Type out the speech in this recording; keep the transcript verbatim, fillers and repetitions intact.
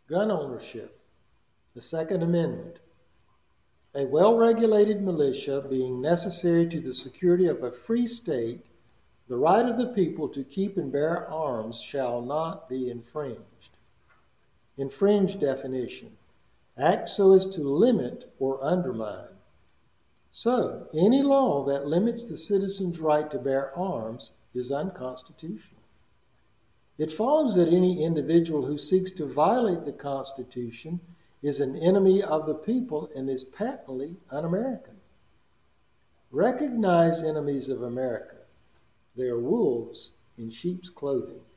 Gun ownership. The Second Amendment. A well-regulated militia being necessary to the security of a free state, the right of the people to keep and bear arms shall not be infringed. Infringe definition. Act so as to limit or undermine. So, any law that limits the citizen's right to bear arms is unconstitutional. It follows that any individual who seeks to violate the Constitution is an enemy of the people and is patently un-American. Recognize enemies of America. They are wolves in sheep's clothing.